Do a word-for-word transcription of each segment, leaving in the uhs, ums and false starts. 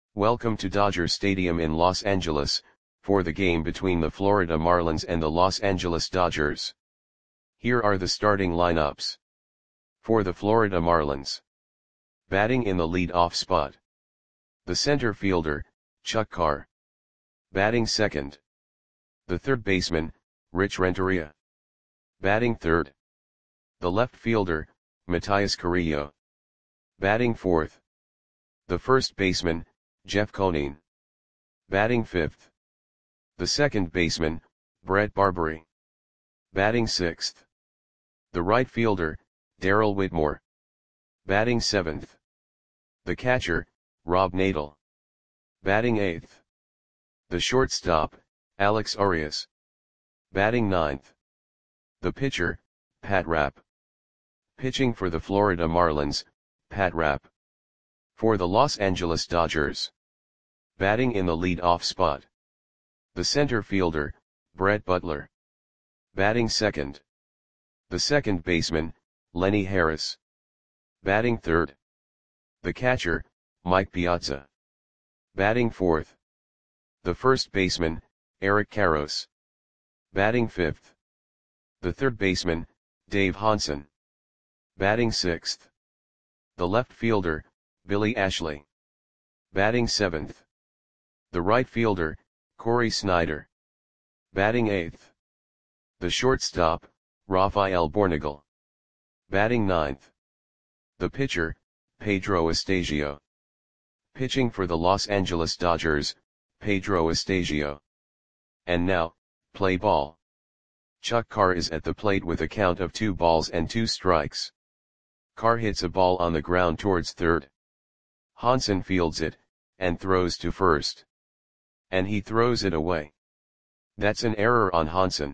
Welcome to Dodger Stadium in Los Angeles, for the game between the Florida Marlins and the Los Angeles Dodgers. Here are the starting lineups. For the Florida Marlins. Batting in the lead-off spot. The center fielder, Chuck Carr. Batting second. The third baseman, Rich Renteria. Batting third. The left fielder, Matias Carrillo. Batting fourth. The first baseman, Jeff Conine. Batting fifth. The second baseman, Brett Barbary. Batting sixth. The right fielder, Darrell Whitmore. Batting seventh. The catcher, Rob Nadel. Batting eighth. The shortstop, Alex Arias. Batting ninth. The pitcher, Pat Rapp. Pitching for the Florida Marlins, Pat Rapp. For the Los Angeles Dodgers. Batting in the lead-off spot. The center fielder, Brett Butler. Batting second. The second baseman, Lenny Harris. Batting third. The catcher, Mike Piazza. Batting fourth. The first baseman, Eric Karros. Batting fifth. The third baseman, Dave Hansen. Batting sixth. The left fielder, Billy Ashley. Batting seventh. The right fielder, Corey Snyder. Batting eighth. The shortstop, Rafael Bornagel. Batting ninth. The pitcher, Pedro Estasio. Pitching for the Los Angeles Dodgers, Pedro Estasio. And now, play ball. Chuck Carr is at the plate with a count of two balls and two strikes. Carr hits a ball on the ground towards third. Hansen fields it, and throws to first. And he throws it away. That's an error on Hansen.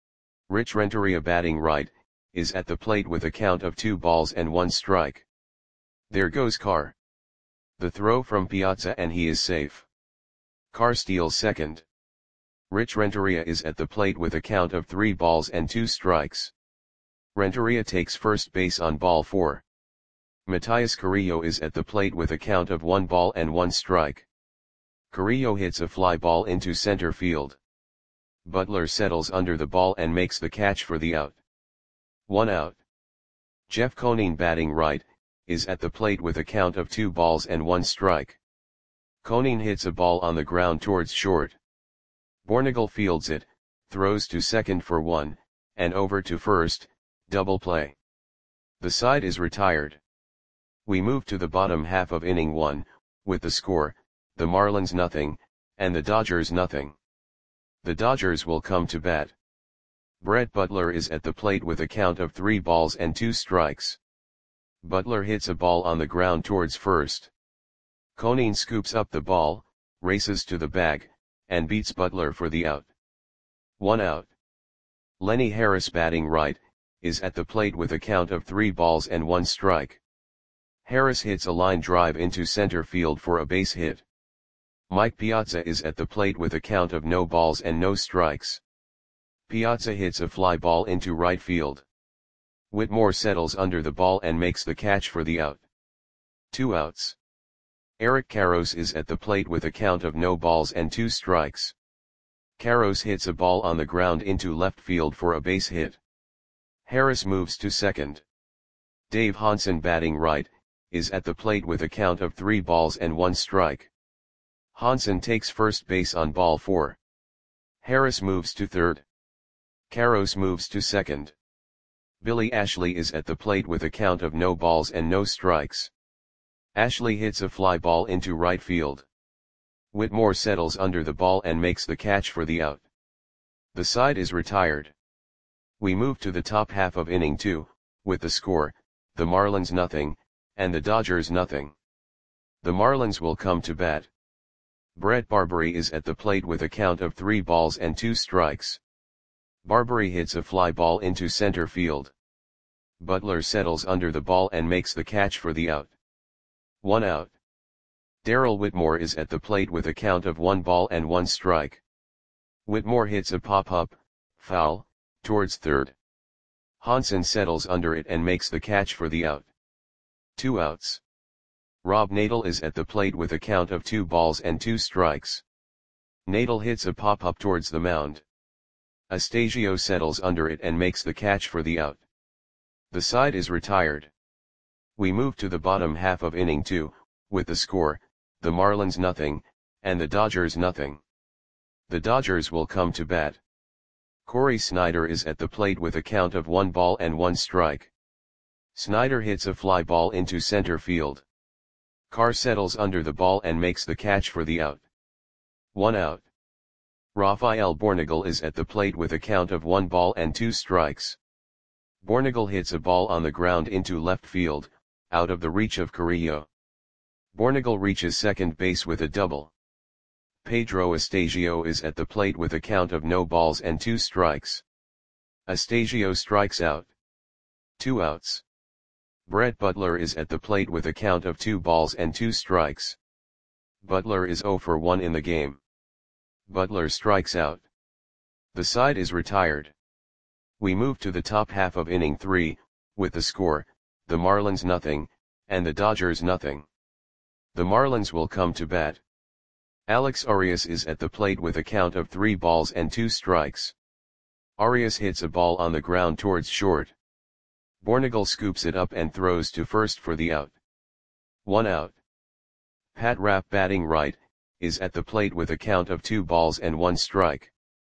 Rich Renteria, batting right, is at the plate with a count of two balls and one strike. There goes Carr. The throw from Piazza and he is safe. Carr steals second. Rich Renteria is at the plate with a count of three balls and two strikes. Renteria takes first base on ball four. Matias Carrillo is at the plate with a count of one ball and one strike. Carrillo hits a fly ball into center field. Butler settles under the ball and makes the catch for the out. One out. Jeff Conine, batting right, is at the plate with a count of two balls and one strike. Conine hits a ball on the ground towards short. Bornagel fields it, throws to second for one, and over to first, double play. The side is retired. We move to the bottom half of inning one, with the score, the Marlins nothing, and the Dodgers nothing. The Dodgers will come to bat. Brett Butler is at the plate with a count of three balls and two strikes. Butler hits a ball on the ground towards first. Conine scoops up the ball, races to the bag, and beats Butler for the out. One out. Lenny Harris, batting right, is at the plate with a count of three balls and one strike. Harris hits a line drive into center field for a base hit. Mike Piazza is at the plate with a count of no balls and no strikes. Piazza hits a fly ball into right field. Whitmore settles under the ball and makes the catch for the out. Two outs. Eric Karros is at the plate with a count of no balls and two strikes. Karros hits a ball on the ground into left field for a base hit. Harris moves to second. Dave Hansen, batting right, is at the plate with a count of three balls and one strike. Hansen takes first base on ball four. Harris moves to third. Karros moves to second. Billy Ashley is at the plate with a count of no balls and no strikes. Ashley hits a fly ball into right field. Whitmore settles under the ball and makes the catch for the out. The side is retired. We move to the top half of inning two, with the score, the Marlins nothing, and the Dodgers nothing. The Marlins will come to bat. Brett Barbary is at the plate with a count of three balls and two strikes. Barbary hits a fly ball into center field. Butler settles under the ball and makes the catch for the out. One out. Darrell Whitmore is at the plate with a count of one ball and one strike. Whitmore hits a pop-up, foul, towards third. Hansen settles under it and makes the catch for the out. Two outs. Rob Nadal is at the plate with a count of two balls and two strikes. Nadal hits a pop-up towards the mound. Astasio settles under it and makes the catch for the out. The side is retired. We move to the bottom half of inning two, with the score, the Marlins nothing, and the Dodgers nothing. The Dodgers will come to bat. Corey Snyder is at the plate with a count of one ball and one strike. Snyder hits a fly ball into center field. Carr settles under the ball and makes the catch for the out. One out. Rafael Bornagel is at the plate with a count of one ball and two strikes. Bornagel hits a ball on the ground into left field, out of the reach of Carrillo. Bornagel reaches second base with a double. Pedro Astasio is at the plate with a count of no balls and two strikes. Astasio strikes out. Two outs. Brett Butler is at the plate with a count of two balls and two strikes. Butler is zero for one in the game. Butler strikes out. The side is retired. We move to the top half of inning three, with the score, the Marlins nothing, and the Dodgers nothing. The Marlins will come to bat. Alex Arias is at the plate with a count of three balls and two strikes. Arias hits a ball on the ground towards short. Bornagel scoops it up and throws to first for the out. One out. Pat Rapp, batting right, is at the plate with a count of two balls and one strike.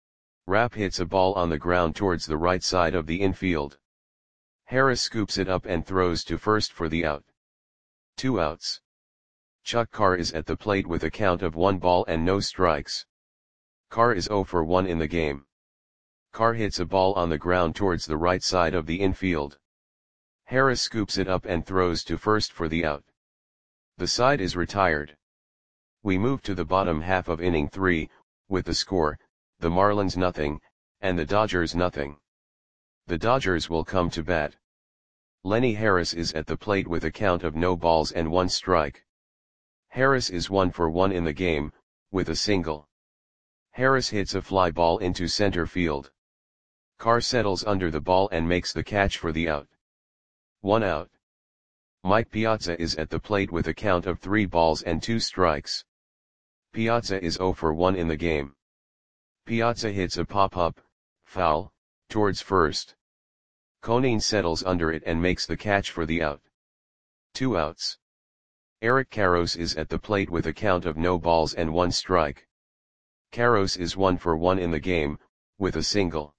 Rapp hits a ball on the ground towards the right side of the infield. Harris scoops it up and throws to first for the out. Two outs. Chuck Carr is at the plate with a count of one ball and no strikes. Carr is zero for one in the game. Carr hits a ball on the ground towards the right side of the infield. Harris scoops it up and throws to first for the out. The side is retired. We move to the bottom half of inning three, with the score, the Marlins nothing, and the Dodgers nothing. The Dodgers will come to bat. Lenny Harris is at the plate with a count of no balls and one strike. Harris is one for one in the game, with a single. Harris hits a fly ball into center field. Carr settles under the ball and makes the catch for the out. One out. Mike Piazza is at the plate with a count of three balls and two strikes. Piazza is zero for one in the game. Piazza hits a pop-up, foul, towards first. Conine settles under it and makes the catch for the out. Two outs. Eric Karros is at the plate with a count of no balls and one strike. Karros is one for one in the game, with a single.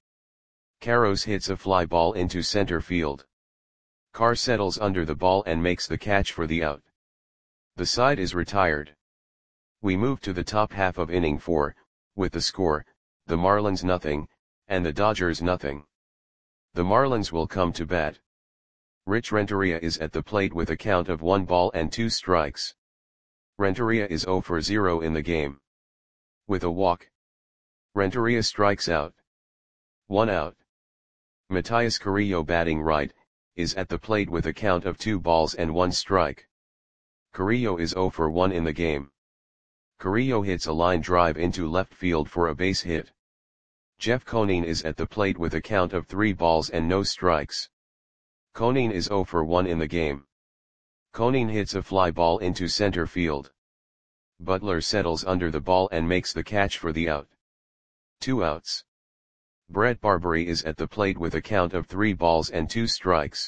Karros hits a fly ball into center field. Carr settles under the ball and makes the catch for the out. The side is retired. We move to the top half of inning four, with the score, the Marlins nothing, and the Dodgers nothing. The Marlins will come to bat. Rich Renteria is at the plate with a count of one ball and two strikes. Renteria is zero for zero in the game. With a walk. Renteria strikes out. One out. Matias Carrillo, batting right, is at the plate with a count of two balls and one strike. Carrillo is zero for one in the game. Carrillo hits a line drive into left field for a base hit. Jeff Conine is at the plate with a count of three balls and no strikes. Conine is zero for one in the game. Conine hits a fly ball into center field. Butler settles under the ball and makes the catch for the out. Two outs. Brett Barbary is at the plate with a count of three balls and two strikes.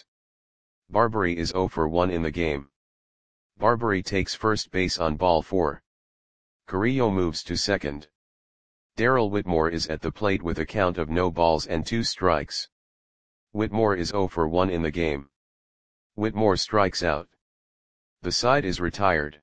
Barbary is zero for one in the game. Barbary takes first base on ball four. Carrillo moves to second. Darrell Whitmore is at the plate with a count of no balls and two strikes. Whitmore is zero for one in the game. Whitmore strikes out. The side is retired.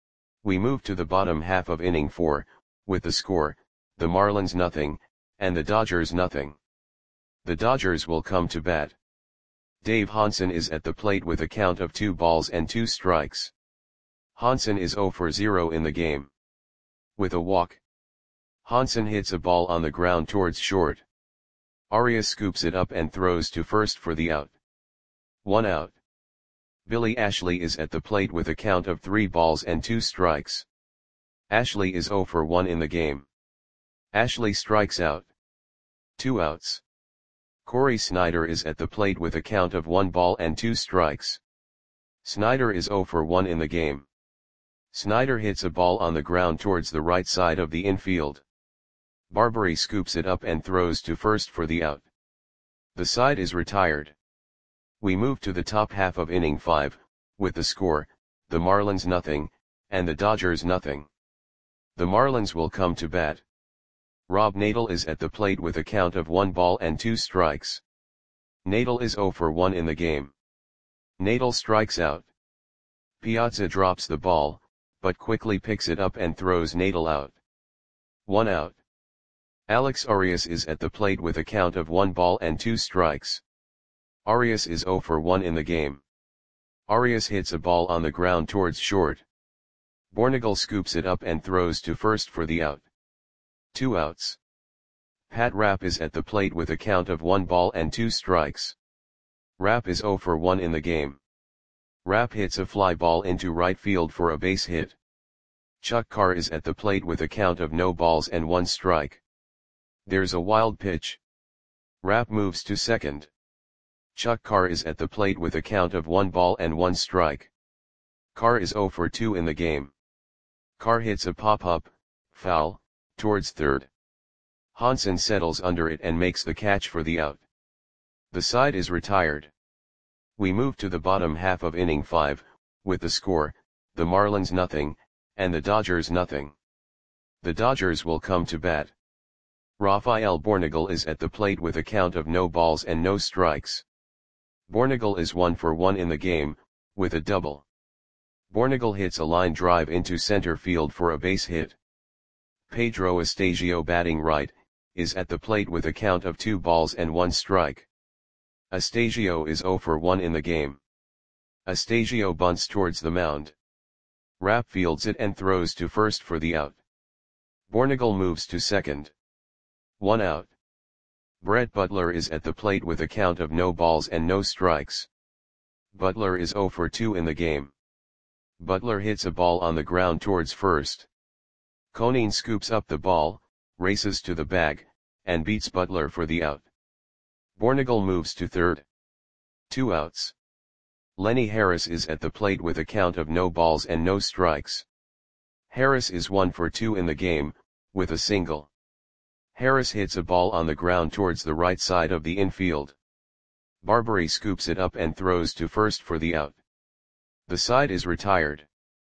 We move to the bottom half of inning four, with the score, the Marlins nothing, and the Dodgers nothing. The Dodgers will come to bat. Dave Hansen is at the plate with a count of two balls and two strikes. Hansen is zero for zero in the game. With a walk. Hansen hits a ball on the ground towards short. Arias scoops it up and throws to first for the out. One out. Billy Ashley is at the plate with a count of three balls and two strikes. Ashley is zero for one in the game. Ashley strikes out. Two outs. Corey Snyder is at the plate with a count of one ball and two strikes. Snyder is zero for one in the game. Snyder hits a ball on the ground towards the right side of the infield. Barbary scoops it up and throws to first for the out. The side is retired. We move to the top half of inning five, with the score, the Marlins nothing, and the Dodgers nothing. The Marlins will come to bat. Rob Nadel is at the plate with a count of one ball and two strikes. Nadel is oh for one in the game. Nadel strikes out. Piazza drops the ball, but quickly picks it up and throws Nadel out. One out. Alex Arias is at the plate with a count of one ball and two strikes. Arias is oh for one in the game. Arias hits a ball on the ground towards short. Bornagel scoops it up and throws to first for the out. Two outs. Pat Rapp is at the plate with a count of one ball and two strikes. Rapp is oh for one in the game. Rapp hits a fly ball into right field for a base hit. Chuck Carr is at the plate with a count of no balls and one strike. There's a wild pitch. Rapp moves to second. Chuck Carr is at the plate with a count of one ball and one strike. Carr is oh for two in the game. Carr hits a pop-up, foul, towards third. Hansen settles under it and makes the catch for the out. The side is retired. We move to the bottom half of inning five, with the score, the Marlins nothing, and the Dodgers nothing. The Dodgers will come to bat. Rafael Bornagel is at the plate with a count of no balls and no strikes. Bornagel is one for one in the game, with a double. Bornagel hits a line drive into center field for a base hit. Pedro Astasio, batting right, is at the plate with a count of two balls and one strike. Astasio is oh for one in the game. Astasio bunts towards the mound. Rapp fields it and throws to first for the out. Bornagel moves to second. One out. Brett Butler is at the plate with a count of no balls and no strikes. Butler is oh for two in the game. Butler hits a ball on the ground towards first. Conine scoops up the ball, races to the bag, and beats Butler for the out. Bornagel moves to third. Two outs. Lenny Harris is at the plate with a count of no balls and no strikes. Harris is one for two in the game, with a single. Harris hits a ball on the ground towards the right side of the infield. Barbary scoops it up and throws to first for the out. The side is retired.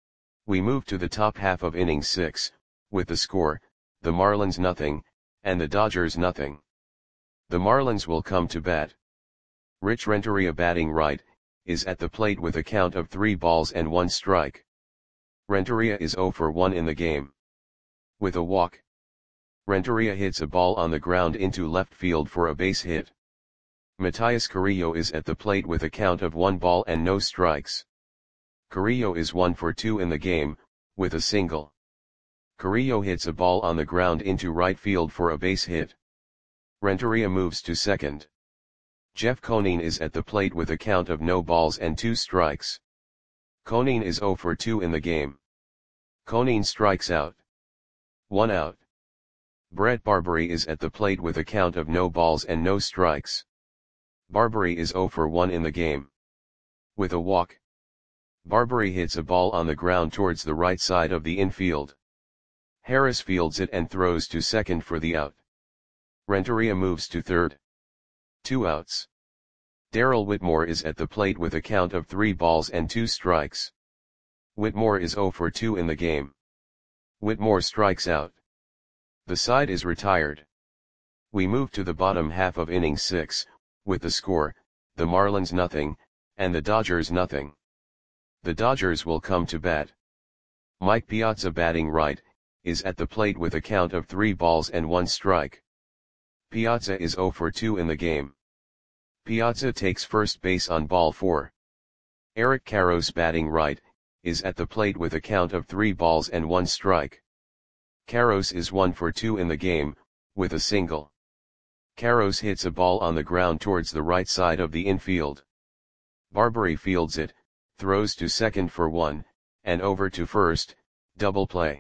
We move to the top half of inning six, with the score, the Marlins nothing, and the Dodgers nothing. The Marlins will come to bat. Rich Renteria, batting right, is at the plate with a count of three balls and one strike. Renteria is oh for one in the game. With a walk. Renteria hits a ball on the ground into left field for a base hit. Matias Carrillo is at the plate with a count of one ball and no strikes. Carrillo is one for two in the game, with a single. Carrillo hits a ball on the ground into right field for a base hit. Renteria moves to second. Jeff Conine is at the plate with a count of no balls and two strikes. Conine is oh for two in the game. Conine strikes out. One out. Brett Barbary is at the plate with a count of no balls and no strikes. Barbary is oh for one in the game. With a walk. Barbary hits a ball on the ground towards the right side of the infield. Harris fields it and throws to second for the out. Renteria moves to third. Two outs. Darrell Whitmore is at the plate with a count of three balls and two strikes. Whitmore is oh for two in the game. Whitmore strikes out. The side is retired. We move to the bottom half of inning six, with the score, the Marlins nothing, and the Dodgers nothing. The Dodgers will come to bat. Mike Piazza, batting right, is at the plate with a count of three balls and one strike. Piazza is oh for two in the game. Piazza takes first base on ball four. Eric Karros, batting right, is at the plate with a count of three balls and one strike. Karros is one for two in the game, with a single. Karros hits a ball on the ground towards the right side of the infield. Barbary fields it, throws to second for one, and over to first, double play.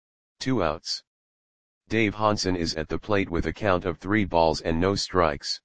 Two outs. Dave Hansen is at the plate with a count of three balls and no strikes.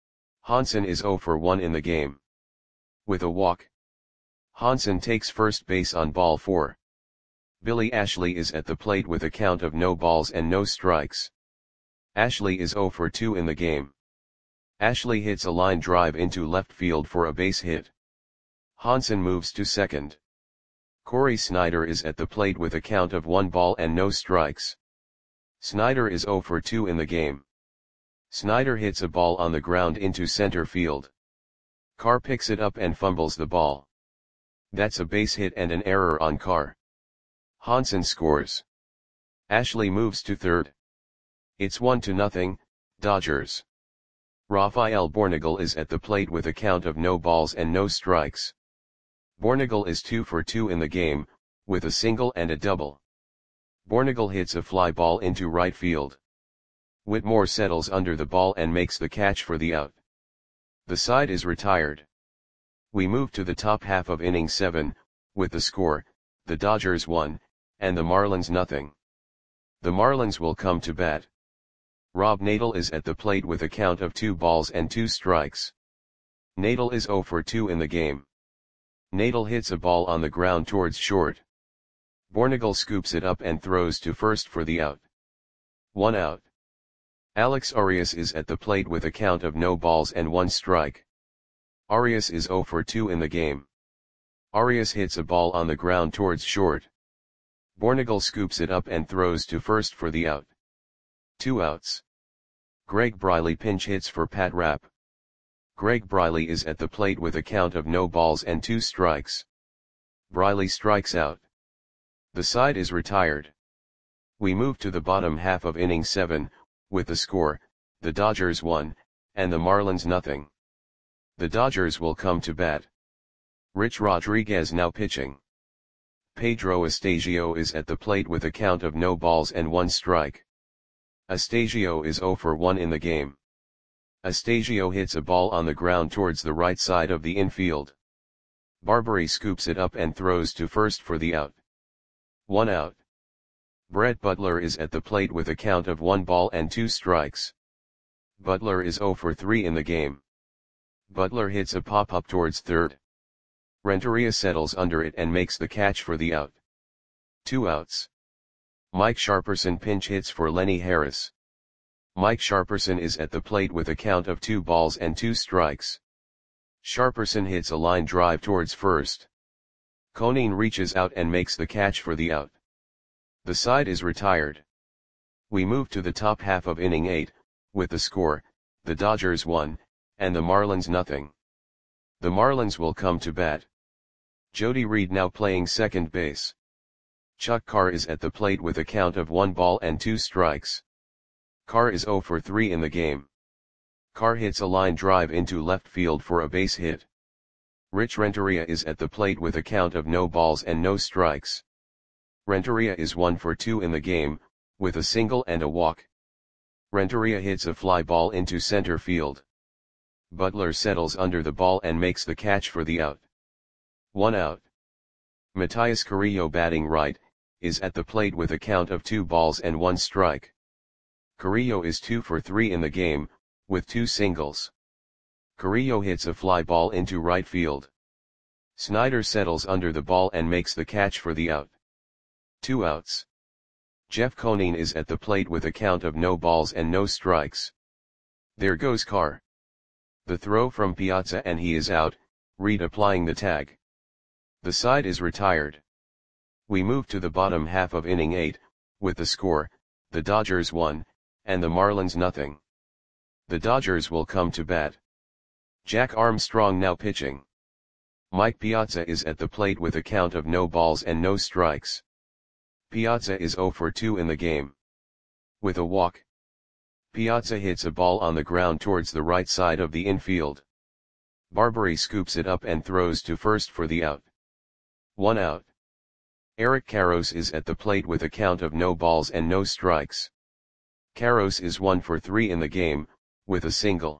Hansen is oh for one in the game. With a walk. Hansen takes first base on ball four. Billy Ashley is at the plate with a count of no balls and no strikes. Ashley is zero for two in the game. Ashley hits a line drive into left field for a base hit. Hansen moves to second. Corey Snyder is at the plate with a count of one ball and no strikes. Snyder is zero for two in the game. Snyder hits a ball on the ground into center field. Carr picks it up and fumbles the ball. That's a base hit and an error on Carr. Hansen scores. Ashley moves to third. It's one to nothing, Dodgers. Rafael Bornagel is at the plate with a count of no balls and no strikes. Bornagel is two for two in the game, with a single and a double. Bornagel hits a fly ball into right field. Whitmore settles under the ball and makes the catch for the out. The side is retired. We move to the top half of inning seven, with the score, the Dodgers one, and the Marlins nothing. The Marlins will come to bat. Rob Nadel is at the plate with a count of two balls and two strikes. Nadel is zero for two in the game. Nadel hits a ball on the ground towards short. Bornagel scoops it up and throws to first for the out. One out. Alex Arias is at the plate with a count of no balls and one strike. Arias is zero for two in the game. Arias hits a ball on the ground towards short. Bornagel scoops it up and throws to first for the out. Two outs. Greg Briley pinch hits for Pat Rapp. Greg Briley is at the plate with a count of no balls and two strikes. Briley strikes out. The side is retired. We move to the bottom half of inning seven, with the score, the Dodgers one, and the Marlins nothing. The Dodgers will come to bat. Rich Rodriguez now pitching. Pedro Astasio is at the plate with a count of no balls and one strike. Astasio is zero for one in the game. Astasio hits a ball on the ground towards the right side of the infield. Barbary scoops it up and throws to first for the out. One out. Brett Butler is at the plate with a count of one ball and two strikes. Butler is zero for three in the game. Butler hits a pop-up towards third. Renteria settles under it and makes the catch for the out. Two outs. Mike Sharperson pinch hits for Lenny Harris. Mike Sharperson is at the plate with a count of two balls and two strikes. Sharperson hits a line drive towards first. Conine reaches out and makes the catch for the out. The side is retired. We move to the top half of inning eight, with the score, the Dodgers one, and the Marlins nothing. The Marlins will come to bat. Jody Reed now playing second base. Chuck Carr is at the plate with a count of one ball and two strikes. Carr is zero for three in the game. Carr hits a line drive into left field for a base hit. Rich Renteria is at the plate with a count of no balls and no strikes. Renteria is one for two in the game, with a single and a walk. Renteria hits a fly ball into center field. Butler settles under the ball and makes the catch for the out. One out. Matias Carrillo batting right, is at the plate with a count of two balls and one strike. Carrillo is two for three in the game, with two singles. Carrillo hits a fly ball into right field. Snyder settles under the ball and makes the catch for the out. Two outs. Jeff Conine is at the plate with a count of no balls and no strikes. There goes Carr. The throw from Piazza and he is out, Reed applying the tag. The side is retired. We move to the bottom half of inning eight, with the score, the Dodgers one, and the Marlins nothing. The Dodgers will come to bat. Jack Armstrong now pitching. Mike Piazza is at the plate with a count of no balls and no strikes. Piazza is zero for two in the game. With a walk. Piazza hits a ball on the ground towards the right side of the infield. Barbary scoops it up and throws to first for the out. One out. Eric Karros is at the plate with a count of no balls and no strikes. Karros is one for three in the game, with a single.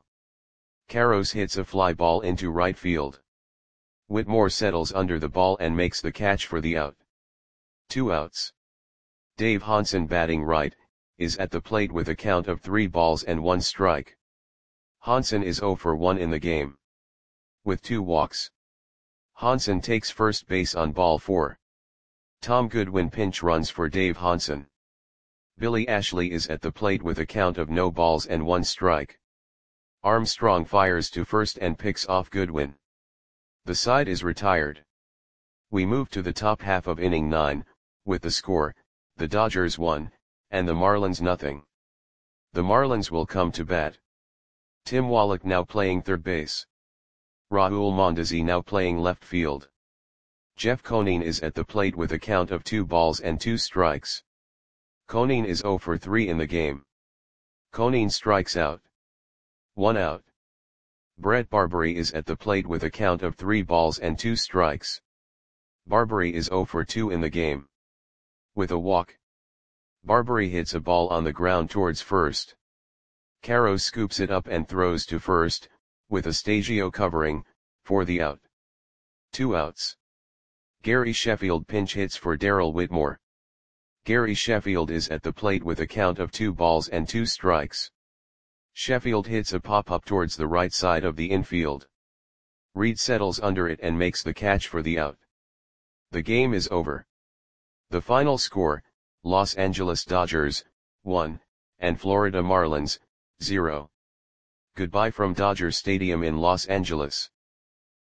Karros hits a fly ball into right field. Whitmore settles under the ball and makes the catch for the out. Two outs. Dave Hansen batting right, is at the plate with a count of three balls and one strike. Hansen is zero for one in the game. With two walks. Hansen takes first base on ball four. Tom Goodwin pinch runs for Dave Hansen. Billy Ashley is at the plate with a count of no balls and one strike. Armstrong fires to first and picks off Goodwin. The side is retired. We move to the top half of inning nine, with the score, the Dodgers one, and the Marlins nothing. The Marlins will come to bat. Tim Wallach now playing third base. Raul Mondesi now playing left field. Jeff Conine is at the plate with a count of two balls and two strikes. Conine is zero for three in the game. Conine strikes out. One out. Brett Barbary is at the plate with a count of three balls and two strikes. Barbary is zero for two in the game. With a walk. Barbary hits a ball on the ground towards first. Caro scoops it up and throws to first, with Astagio covering, for the out. Two outs. Gary Sheffield pinch hits for Darrell Whitmore. Gary Sheffield is at the plate with a count of two balls and two strikes. Sheffield hits a pop-up towards the right side of the infield. Reed settles under it and makes the catch for the out. The game is over. The final score, Los Angeles Dodgers, one, and Florida Marlins, zero. Goodbye from Dodger Stadium in Los Angeles.